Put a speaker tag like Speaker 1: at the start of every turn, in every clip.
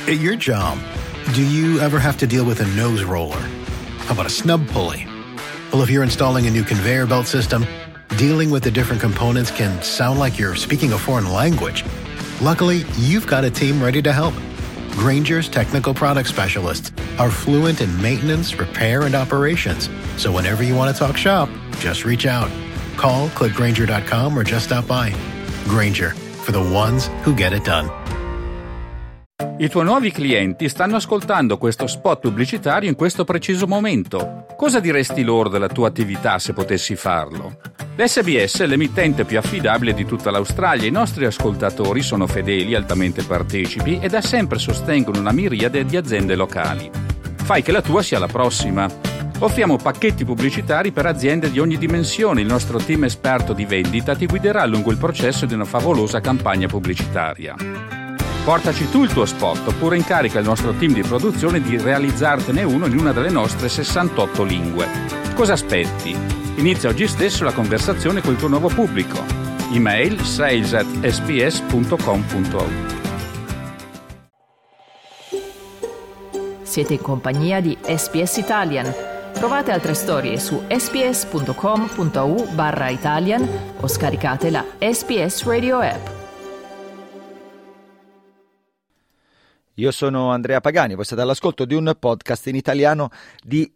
Speaker 1: At your job, do you ever have to deal with a nose roller? How about a snub pulley? Well, if you're installing a new conveyor belt system, dealing with the different components can sound like you're speaking a foreign language. Luckily, you've got a team ready to help. Grainger's technical product specialists are fluent in maintenance, repair, and operations. So whenever you want to talk shop, just reach out. Call, click Grainger.com, or just stop by. Grainger, for the ones who get it done.
Speaker 2: I tuoi nuovi clienti stanno ascoltando questo spot pubblicitario in questo preciso momento. Cosa diresti loro della tua attività se potessi farlo? L'SBS è l'emittente più affidabile di tutta l'Australia. I nostri ascoltatori sono fedeli, altamente partecipi e da sempre sostengono una miriade di aziende locali. Fai che la tua sia la prossima. Offriamo pacchetti pubblicitari per aziende di ogni dimensione. Il nostro team esperto di vendita ti guiderà lungo il processo di una favolosa campagna pubblicitaria. Portaci tu il tuo spot oppure incarica il nostro team di produzione di realizzartene uno in una delle nostre 68 lingue. Cosa aspetti? Inizia oggi stesso la conversazione col tuo nuovo pubblico. Email sales@sbs.com.au.
Speaker 3: Siete in compagnia di SBS Italian. Trovate altre storie su sbs.com.au/Italian o scaricate la SBS Radio app.
Speaker 4: Io sono Andrea Pagani, voi state all'ascolto di un podcast in italiano di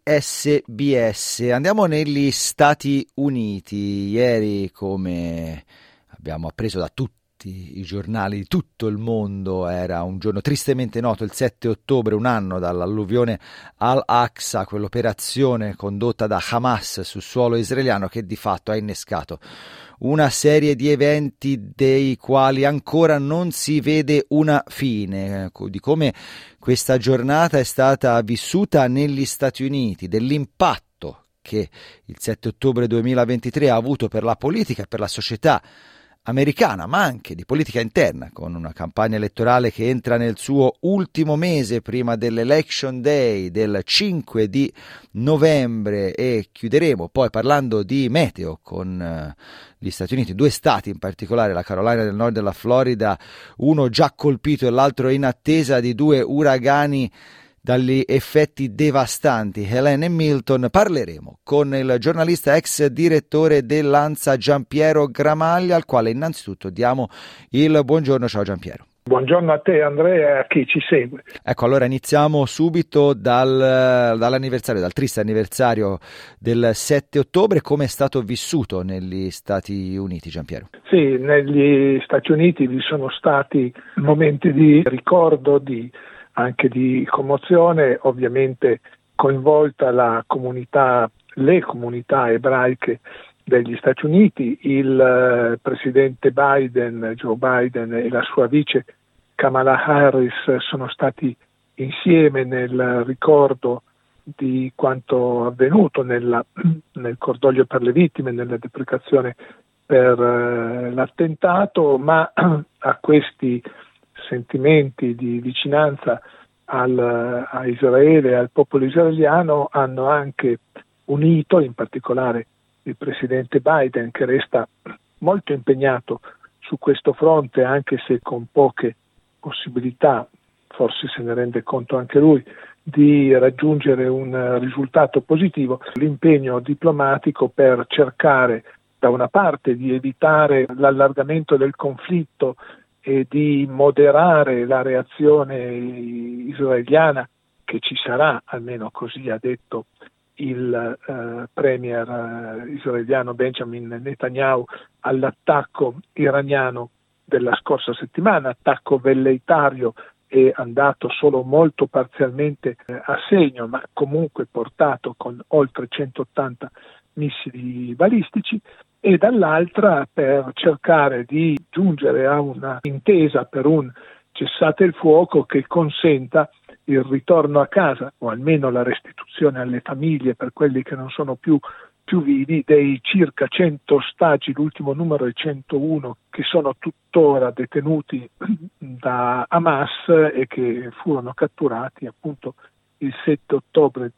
Speaker 4: SBS. Andiamo negli Stati Uniti. Ieri, come abbiamo appreso da tutti i giornali di tutto il mondo, era un giorno tristemente noto, il 7 ottobre, un anno dall'alluvione Al-Aqsa, quell'operazione condotta da Hamas sul suolo israeliano che di fatto ha innescato una serie di eventi dei quali ancora non si vede una fine, di come questa giornata è stata vissuta negli Stati Uniti, dell'impatto che il 7 ottobre 2023 ha avuto per la politica e per la società americana, ma anche di politica interna, con una campagna elettorale che entra nel suo ultimo mese prima dell'Election Day del 5 di novembre e chiuderemo poi parlando di meteo con gli Stati Uniti, due stati in particolare, la Carolina del Nord e la Florida, uno già colpito e l'altro in attesa di due uragani dagli effetti devastanti, Helene e Milton. Parleremo con il giornalista ex direttore dell'ANSA Giampiero Gramaglia, al quale innanzitutto diamo il buongiorno. Ciao Giampiero.
Speaker 5: Buongiorno a te Andrea e a chi ci segue.
Speaker 4: Ecco, allora iniziamo subito dall'anniversario, dal triste anniversario del 7 ottobre. Come è stato vissuto negli Stati Uniti, Giampiero?
Speaker 5: Sì, negli Stati Uniti vi sono stati momenti di ricordo, anche di commozione, ovviamente coinvolta le comunità ebraiche degli Stati Uniti. Il presidente Joe Biden e la sua vice Kamala Harris sono stati insieme nel ricordo di quanto avvenuto, nel cordoglio per le vittime, nella deprecazione per l'attentato, ma a questi sentimenti di vicinanza a Israele e al popolo israeliano hanno anche unito, in particolare il presidente Biden, che resta molto impegnato su questo fronte, anche se con poche possibilità, forse se ne rende conto anche lui, di raggiungere un risultato positivo, l'impegno diplomatico per cercare da una parte di evitare l'allargamento del conflitto e di moderare la reazione israeliana, che ci sarà, almeno così ha detto il premier israeliano Benjamin Netanyahu, all'attacco iraniano della scorsa settimana, attacco velleitario e andato solo molto parzialmente a segno, ma comunque portato con oltre 180 missili balistici, e dall'altra per cercare di giungere a una intesa per un cessate il fuoco che consenta il ritorno a casa, o almeno la restituzione alle famiglie, per quelli che non sono più vivi, dei circa 100 ostaggi, l'ultimo numero è 101, che sono tuttora detenuti da Hamas e che furono catturati appunto il 7 ottobre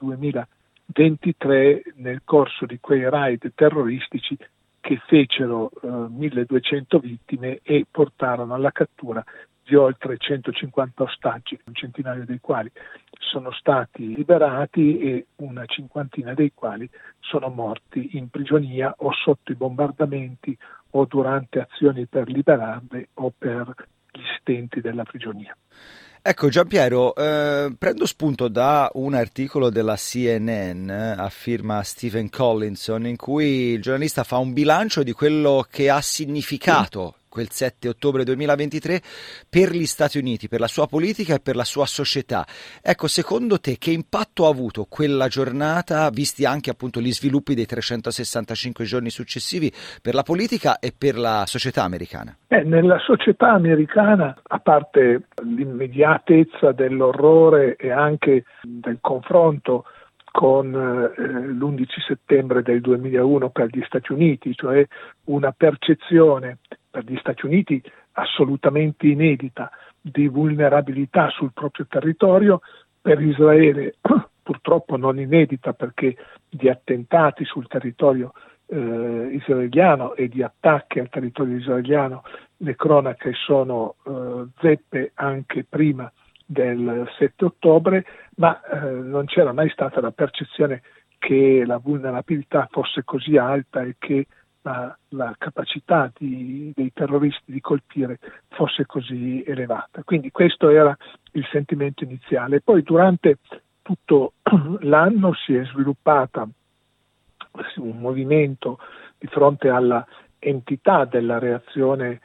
Speaker 5: 2023 nel corso di quei raid terroristici che fecero 1200 vittime e portarono alla cattura di oltre 150 ostaggi, un centinaio dei quali sono stati liberati e una cinquantina dei quali sono morti in prigionia o sotto i bombardamenti o durante azioni per liberarli o per gli stenti della prigionia.
Speaker 4: Ecco Giampiero, prendo spunto da un articolo della CNN a firma Stephen Collinson in cui il giornalista fa un bilancio di quello che ha significato quel 7 ottobre 2023 per gli Stati Uniti, per la sua politica e per la sua società. Ecco, secondo te che impatto ha avuto quella giornata, visti anche appunto gli sviluppi dei 365 giorni successivi per la politica e per la società americana?
Speaker 5: Nella società americana, a parte l'immediatezza dell'orrore e anche del confronto con l'11 settembre del 2001 per gli Stati Uniti, cioè una percezione per gli Stati Uniti assolutamente inedita di vulnerabilità sul proprio territorio, per Israele purtroppo non inedita perché di attentati sul territorio israeliano e di attacchi al territorio israeliano le cronache sono zeppe anche prima del 7 ottobre, ma non c'era mai stata la percezione che la vulnerabilità fosse così alta e che la capacità dei terroristi di colpire fosse così elevata. Quindi questo era il sentimento iniziale. Poi durante tutto l'anno si è sviluppata un movimento di fronte alla entità della reazione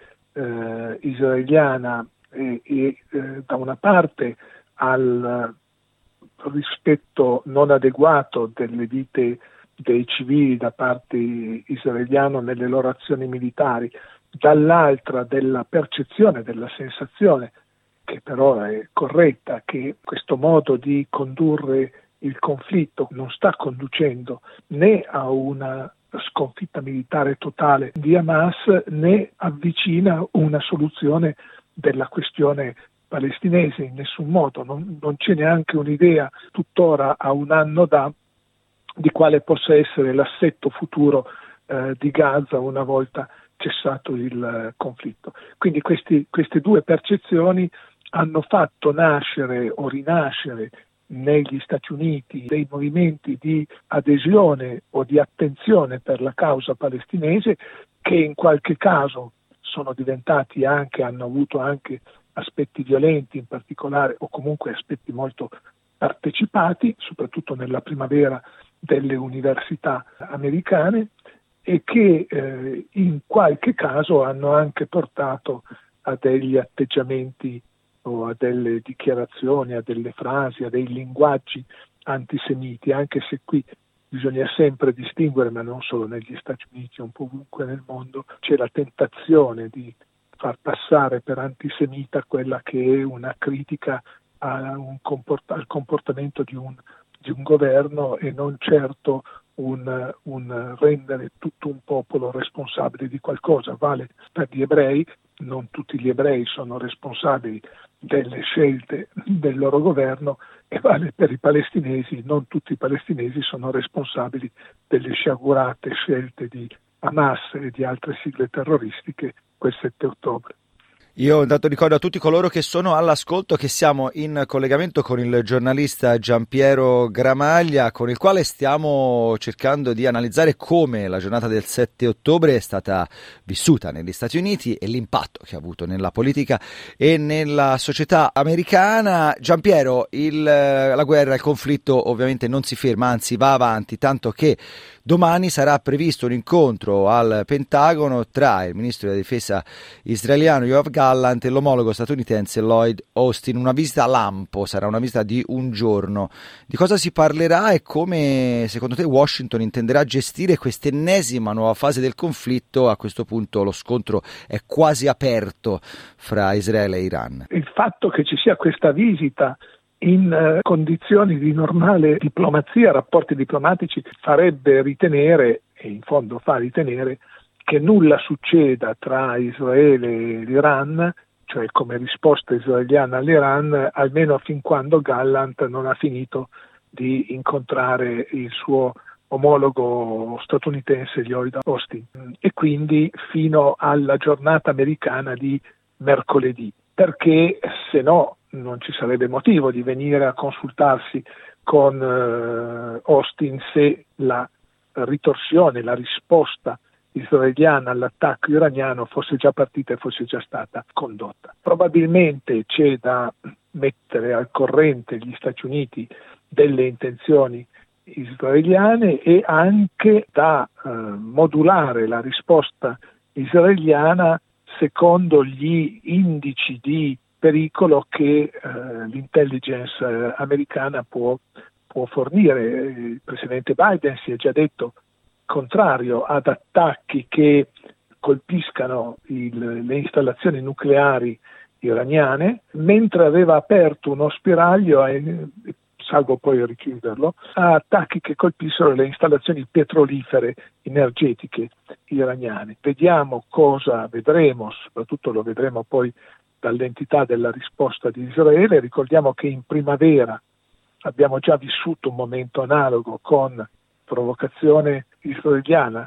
Speaker 5: israeliana e da una parte al rispetto non adeguato delle vite dei civili da parte israeliana nelle loro azioni militari, dall'altra della percezione, della sensazione, che però è corretta, che questo modo di condurre il conflitto non sta conducendo né a una sconfitta militare totale di Hamas né avvicina una soluzione della questione palestinese in nessun modo. Non c'è neanche un'idea tuttora a un anno di quale possa essere l'assetto futuro di Gaza una volta cessato il conflitto. Quindi queste due percezioni hanno fatto nascere o rinascere negli Stati Uniti dei movimenti di adesione o di attenzione per la causa palestinese che in qualche caso sono diventati hanno avuto anche aspetti violenti in particolare o comunque aspetti molto partecipati, soprattutto nella primavera delle università americane e che in qualche caso hanno anche portato a degli atteggiamenti o a delle dichiarazioni, a delle frasi, a dei linguaggi antisemiti, anche se qui bisogna sempre distinguere, ma non solo negli Stati Uniti, un po' ovunque nel mondo, c'è la tentazione di far passare per antisemita quella che è una critica al comportamento di un governo e non certo un rendere tutto un popolo responsabile di qualcosa. Vale per gli ebrei, non tutti gli ebrei sono responsabili delle scelte del loro governo, e vale per i palestinesi, non tutti i palestinesi sono responsabili delle sciagurate scelte di Hamas e di altre sigle terroristiche quel 7 ottobre.
Speaker 4: Io intanto ricordo a tutti coloro che sono all'ascolto che siamo in collegamento con il giornalista Giampiero Gramaglia, con il quale stiamo cercando di analizzare come la giornata del 7 ottobre è stata vissuta negli Stati Uniti e l'impatto che ha avuto nella politica e nella società americana. Giampiero, la guerra, il conflitto ovviamente non si ferma, anzi va avanti, tanto che domani sarà previsto un incontro al Pentagono tra il ministro della difesa israeliano Yoav Gallant e l'omologo statunitense Lloyd Austin. Una visita lampo, sarà una visita di un giorno. Di cosa si parlerà e come secondo te Washington intenderà gestire questa ennesima nuova fase del conflitto? A questo punto lo scontro è quasi aperto fra Israele e Iran.
Speaker 5: Il fatto che ci sia questa visita in condizioni di normale diplomazia, rapporti diplomatici, farebbe ritenere, e in fondo fa ritenere, che nulla succeda tra Israele e l'Iran, cioè come risposta israeliana all'Iran, almeno fin quando Gallant non ha finito di incontrare il suo omologo statunitense Lloyd Austin, e quindi fino alla giornata americana di mercoledì. perché se no non ci sarebbe motivo di venire a consultarsi con Austin se la ritorsione, la risposta israeliana all'attacco iraniano fosse già partita e fosse già stata condotta. Probabilmente c'è da mettere al corrente gli Stati Uniti delle intenzioni israeliane e anche da modulare la risposta israeliana secondo gli indici di pericolo che l'intelligence americana può fornire. Il presidente Biden si è già detto contrario ad attacchi che colpiscano le installazioni nucleari iraniane, mentre aveva aperto uno spiraglio, salvo poi richiuderlo, a attacchi che colpissero le installazioni petrolifere energetiche iraniane. Vedremo, soprattutto lo vedremo poi dall'entità della risposta di Israele. Ricordiamo che in primavera abbiamo già vissuto un momento analogo con provocazione israeliana,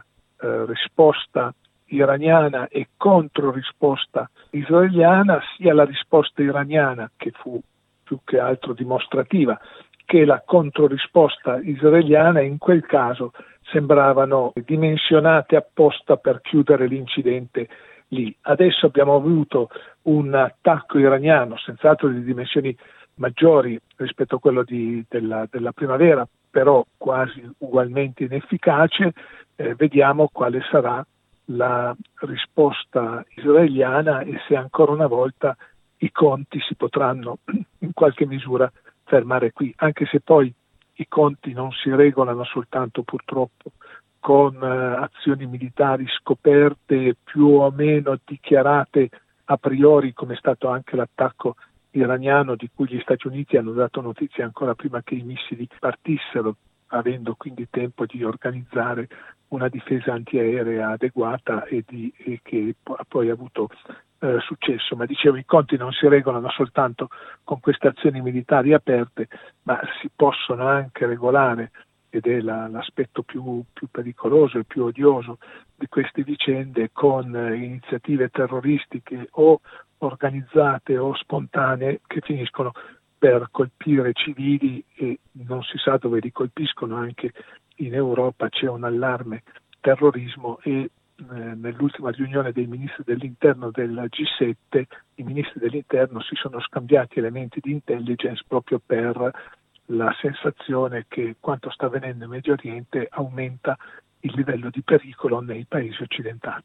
Speaker 5: risposta iraniana e controrisposta israeliana. Sia la risposta iraniana, che fu più che altro dimostrativa, che la controrisposta israeliana in quel caso sembravano dimensionate apposta per chiudere l'incidente lì. Adesso abbiamo avuto un attacco iraniano senz'altro di dimensioni maggiori rispetto a quello della primavera, però quasi ugualmente inefficace. Vediamo quale sarà la risposta israeliana e se ancora una volta i conti si potranno in qualche misura fermare qui, anche se poi i conti non si regolano soltanto purtroppo con azioni militari scoperte più o meno dichiarate a priori, come è stato anche l'attacco iraniano di cui gli Stati Uniti hanno dato notizia ancora prima che i missili partissero, avendo quindi tempo di organizzare una difesa antiaerea adeguata e che ha poi avuto successo. Ma dicevo, i conti non si regolano soltanto con queste azioni militari aperte, ma si possono anche regolare, ed è l'aspetto più pericoloso e più odioso di queste vicende, con iniziative terroristiche o organizzate o spontanee che finiscono per colpire civili e non si sa dove li colpiscono. Anche in Europa c'è un allarme terrorismo e nell'ultima riunione dei ministri dell'interno del G7 i ministri dell'interno si sono scambiati elementi di intelligence proprio per la sensazione che quanto sta avvenendo in Medio Oriente aumenta il livello di pericolo nei paesi occidentali.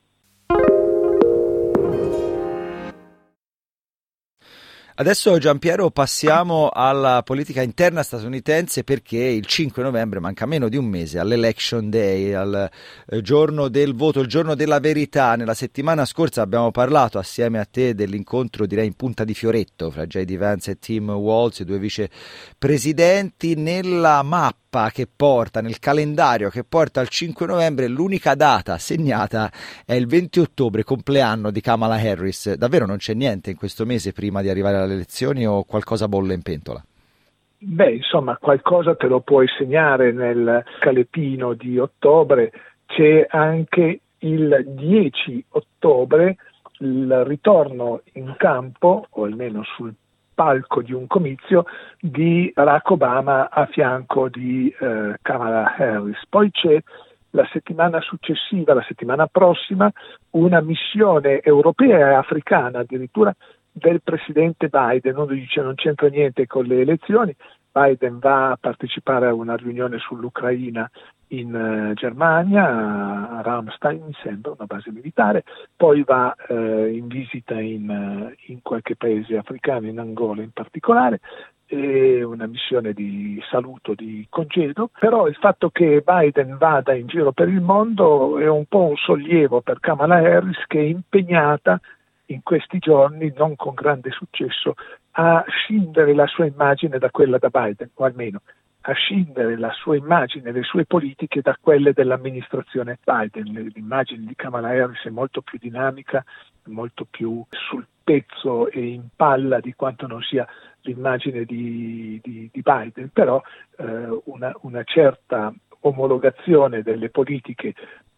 Speaker 4: Adesso, Giampiero, passiamo alla politica interna statunitense, perché il 5 novembre manca meno di un mese all'Election Day, al giorno del voto, il giorno della verità. Nella settimana scorsa abbiamo parlato assieme a te dell'incontro, direi in punta di fioretto, fra J.D. Vance e Tim Walz, i due vicepresidenti. Nella mappa che porta, nel calendario che porta al 5 novembre, l'unica data segnata è il 20 ottobre, compleanno di Kamala Harris. Davvero non c'è niente in questo mese prima di arrivare alle elezioni, o qualcosa bolle in pentola?
Speaker 5: Insomma, qualcosa te lo puoi segnare nel calepino di ottobre. C'è anche il 10 ottobre il ritorno in campo, o almeno sul palco di un comizio, di Barack Obama a fianco di Kamala Harris. Poi c'è la settimana successiva, la settimana prossima, una missione europea e africana addirittura del presidente Biden. Uno dice non c'entra niente con le elezioni. Biden va a partecipare a una riunione sull'Ucraina in Germania, a Ramstein mi sembra, una base militare, poi va in visita in qualche paese africano, in Angola in particolare, e una missione di saluto, di congedo. Però il fatto che Biden vada in giro per il mondo è un po' un sollievo per Kamala Harris, che è impegnata in questi giorni, non con grande successo, a scindere la sua immagine da quella da Biden, o almeno a scindere la sua immagine e le sue politiche da quelle dell'amministrazione Biden. L'immagine di Kamala Harris è molto più dinamica, molto più sul pezzo e in palla di quanto non sia l'immagine di Biden, però una certa omologazione delle politiche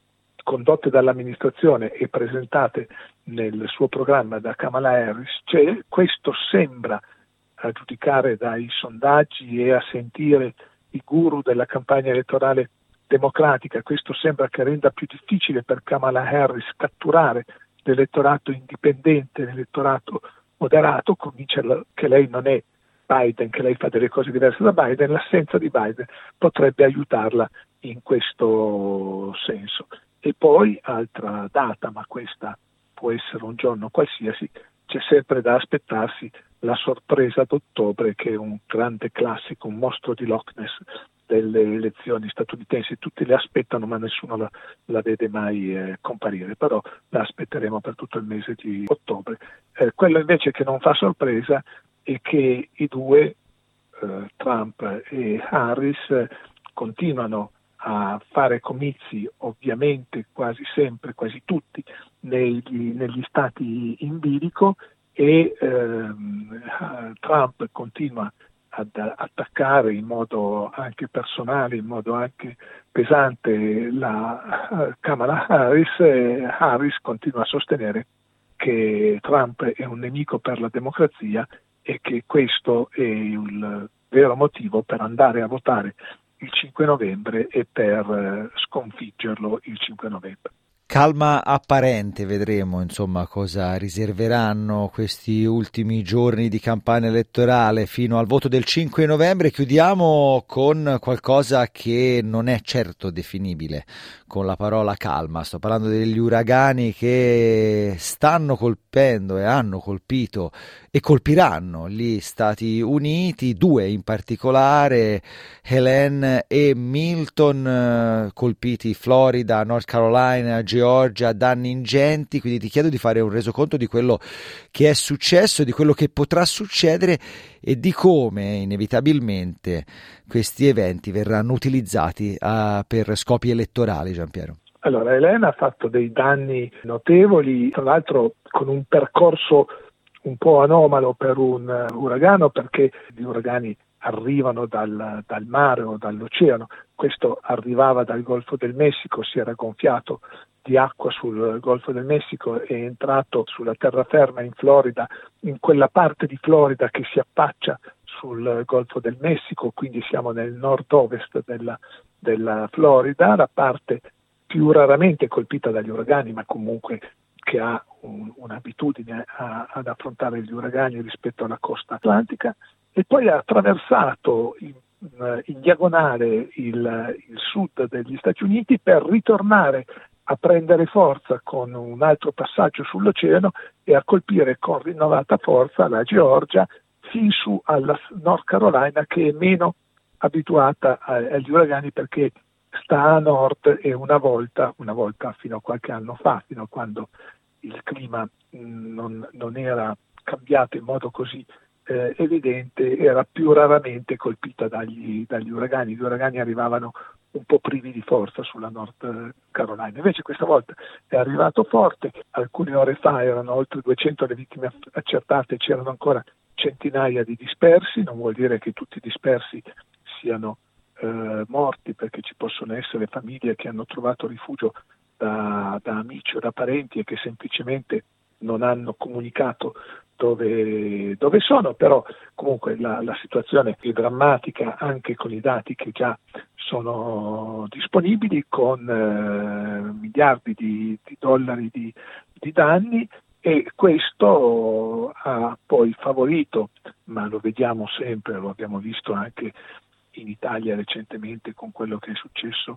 Speaker 5: condotte dall'amministrazione e presentate nel suo programma da Kamala Harris, questo sembra, a giudicare dai sondaggi e a sentire i guru della campagna elettorale democratica, questo sembra che renda più difficile per Kamala Harris catturare l'elettorato indipendente, l'elettorato moderato, convincerla che lei non è Biden, che lei fa delle cose diverse da Biden. L'assenza di Biden potrebbe aiutarla in questo senso. E poi, altra data, ma questa può essere un giorno qualsiasi, c'è sempre da aspettarsi la sorpresa d'ottobre, che è un grande classico, un mostro di Loch Ness delle elezioni statunitensi. Tutti le aspettano, ma nessuno la vede mai comparire, però la aspetteremo per tutto il mese di ottobre. Quello invece che non fa sorpresa è che i due, Trump e Harris, continuano a fare comizi, ovviamente quasi sempre, quasi tutti, negli stati in bilico, e Trump continua ad attaccare in modo anche personale, in modo anche pesante la Kamala Harris, e Harris continua a sostenere che Trump è un nemico per la democrazia e che questo è il vero motivo per andare a votare il 5 novembre e per sconfiggerlo il 5 novembre.
Speaker 4: Calma apparente, vedremo insomma cosa riserveranno questi ultimi giorni di campagna elettorale fino al voto del 5 novembre. Chiudiamo con qualcosa che non è certo definibile con la parola calma. Sto parlando degli uragani che stanno colpendo e hanno colpito e colpiranno gli Stati Uniti, due in particolare, Helene e Milton, colpiti Florida, North Carolina, Georgia, danni ingenti. Quindi ti chiedo di fare un resoconto di quello che è successo, di quello che potrà succedere e di come inevitabilmente questi eventi verranno utilizzati per scopi elettorali, Giampiero.
Speaker 5: Allora, Helene ha fatto dei danni notevoli, tra l'altro con un percorso un po' anomalo per un uragano, perché gli uragani arrivano dal mare o dall'oceano. Questo arrivava dal Golfo del Messico, si era gonfiato di acqua sul Golfo del Messico, è entrato sulla terraferma in Florida, in quella parte di Florida che si affaccia sul Golfo del Messico, quindi siamo nel nord-ovest della Florida, la parte più raramente colpita dagli uragani, ma comunque che ha un'abitudine ad affrontare gli uragani rispetto alla costa atlantica, e poi ha attraversato in diagonale il sud degli Stati Uniti per ritornare a prendere forza con un altro passaggio sull'oceano e a colpire con rinnovata forza la Georgia fin su alla North Carolina, che è meno abituata agli uragani perché sta a nord, e una volta fino a qualche anno fa, fino a quando il clima non era cambiato in modo così evidente, era più raramente colpita dagli uragani. Gli uragani arrivavano un po' privi di forza sulla North Carolina, invece questa volta è arrivato forte. Alcune ore fa erano oltre 200 le vittime accertate, c'erano ancora centinaia di dispersi. Non vuol dire che tutti i dispersi siano morti, perché ci possono essere famiglie che hanno trovato rifugio da amici o da parenti e che semplicemente non hanno comunicato dove sono, però comunque la situazione è drammatica, anche con i dati che già sono disponibili, con miliardi di dollari di danni, e questo ha poi favorito, ma lo vediamo sempre, lo abbiamo visto anche in Italia recentemente con quello che è successo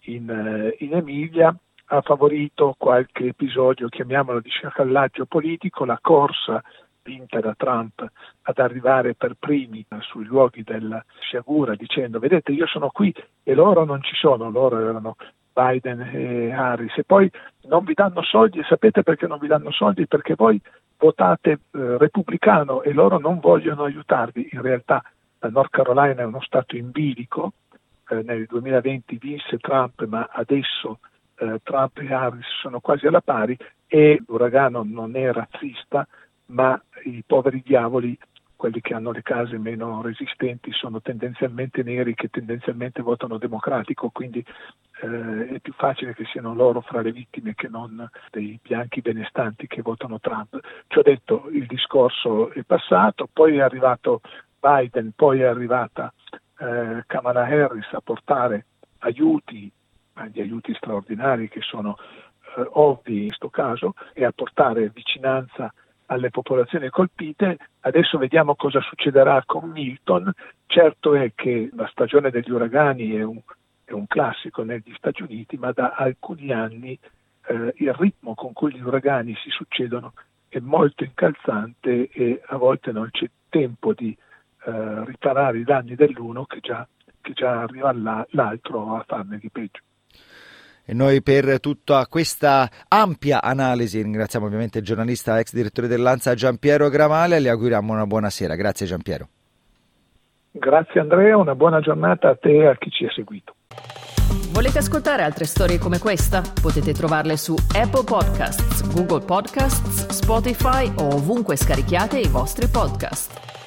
Speaker 5: in Emilia, ha favorito qualche episodio, chiamiamolo di sciacallaggio politico, la corsa vinta da Trump ad arrivare per primi sui luoghi della sciagura dicendo: vedete, io sono qui, e loro non ci sono. Loro erano Biden e Harris, e poi non vi danno soldi. E sapete perché non vi danno soldi? Perché voi votate repubblicano e loro non vogliono aiutarvi. In realtà la North Carolina è uno stato in bilico, nel 2020 vinse Trump, ma adesso Trump e Harris sono quasi alla pari, e l'uragano non è razzista, ma i poveri diavoli, quelli che hanno le case meno resistenti, sono tendenzialmente neri, che tendenzialmente votano democratico, quindi è più facile che siano loro fra le vittime che non dei bianchi benestanti che votano Trump. Ciò detto, il discorso è passato, poi è arrivato Biden, poi è arrivata Kamala Harris a portare aiuti, gli aiuti straordinari che sono ovvi in questo caso, e a portare vicinanza alle popolazioni colpite. Adesso vediamo cosa succederà con Milton. Certo è che la stagione degli uragani è un classico negli Stati Uniti, ma da alcuni anni il ritmo con cui gli uragani si succedono è molto incalzante e a volte non c'è tempo di riparare i danni dell'uno che già arriva l'altro a farne di peggio.
Speaker 4: E noi per tutta questa ampia analisi ringraziamo ovviamente il giornalista ex direttore dell'ANSA Giampiero Gramaglia e le auguriamo una buona sera. Grazie Giampiero.
Speaker 5: Grazie Andrea, una buona giornata a te e a chi ci ha seguito.
Speaker 3: Volete ascoltare altre storie come questa? Potete trovarle su Apple Podcasts, Google Podcasts, Spotify o ovunque scarichiate i vostri podcast.